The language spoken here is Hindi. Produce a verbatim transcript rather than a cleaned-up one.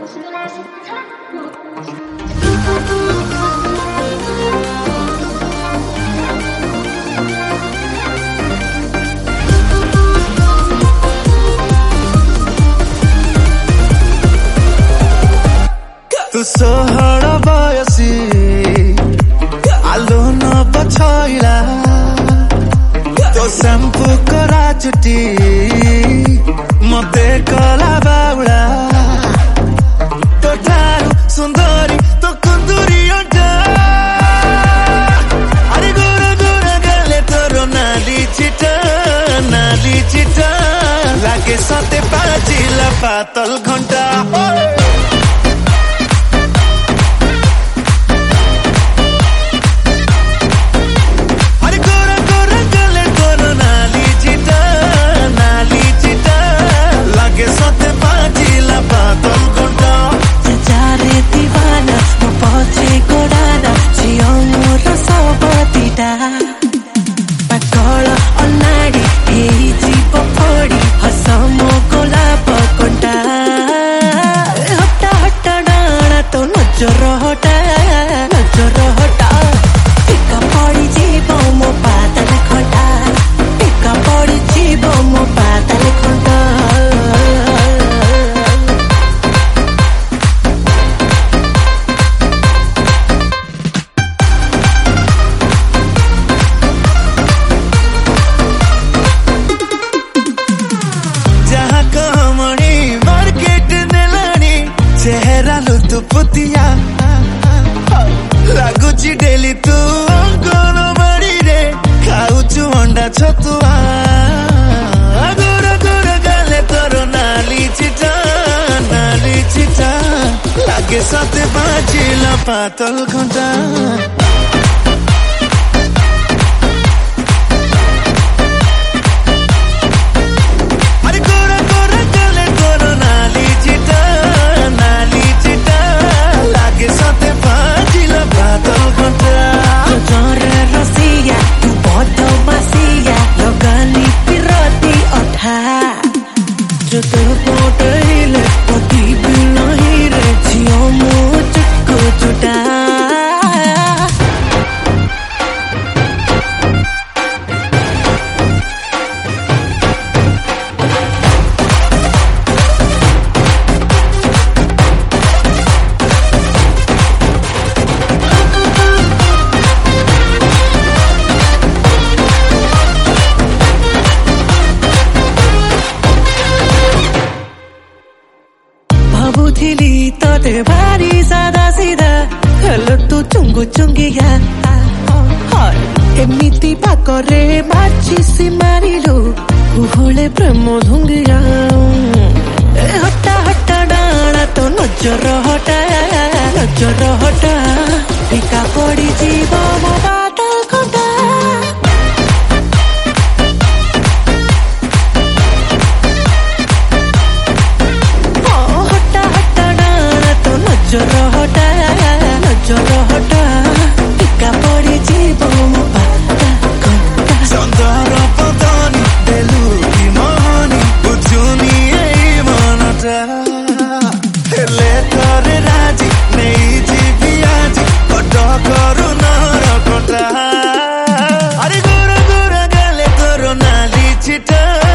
तू सोहर बयसी आलो न पछैला तो शैम्पू करा चुटी मते कला बाउला तो ठारू सुंदरी तो कुंदुरी अंटा अरे गोरा गोरा गले तोरो नाली चिटा नाली चिटा लागे सते पाचिला पातल घंटा पुतिया लागुची डेली तू अंकन बाड़ी रे खाऊचु अंडा छतुआ गोरा गोरा गाले तोरो नाली चिटा नाली चिटा लागे सते बाजिला पातल घंटा भाबुथिली तते भारी सादा सीधा हेलो तू चुंगु चुंगिया एमिति पाकरे माचिसी मारिलु हुहुले प्रेम धुंगिया हट्टा हट्टा डाणा तो नजर हटा नजर हटा फिका पड़ी जीव मो बादल घंटा नजर हटा नजर हटा टिका पड़ी जीव मो बादल घंटा चंदर पतनी बेलुकी मोहनी बुझुनी एई मनटा हेले तोरे राजी नेई जीवी आजी बड करू नर कटा अरे गोरा गोरा गाले तोरो नाली चिटा